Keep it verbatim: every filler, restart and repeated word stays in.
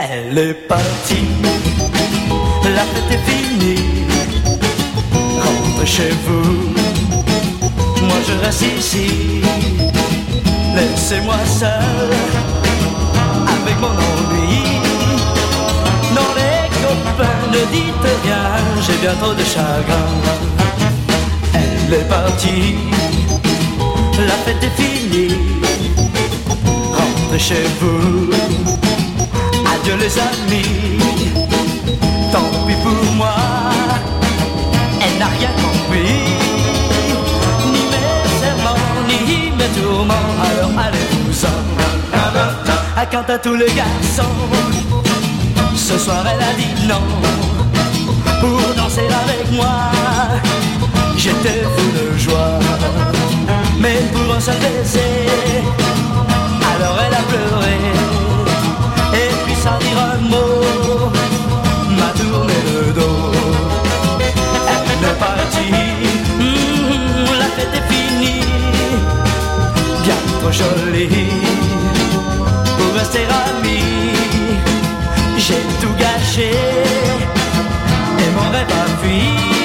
Elle est partie, la fête est finie. Rentrez chez vous, moi je reste ici. Laissez-moi seul avec mon ennui. Non les copains, ne dites rien, j'ai bien trop de chagrin. Elle est partie, la fête est finie. Rentrez chez vous, adieu les amis. Tant pis pour moi, elle n'a rien compris. Ni mes serments, ni mes tourments. Alors allez-vous-en. Quant à tous les garçons, ce soir elle a dit non. Pour danser avec moi, j'étais fou de joie. Mais pour un seul baiser, alors elle a pleuré. Et puis sans dire un mot, m'a tourné le dos. Elle est partie, mmh, la fête est finie. Bien trop jolie pour rester amis. J'ai tout gâché et mon rêve a fui.